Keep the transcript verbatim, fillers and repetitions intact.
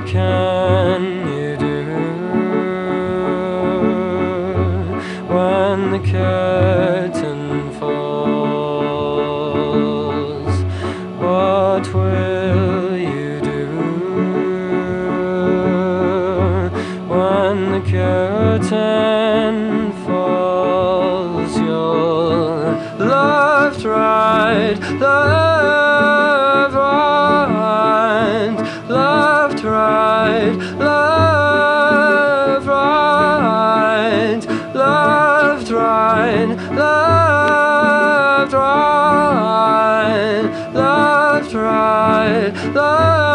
can you do when the curtain falls? What will you do when the curtain falls? You're left, right, left, right, left, right, left, right, left, right, left, right, left, right, left.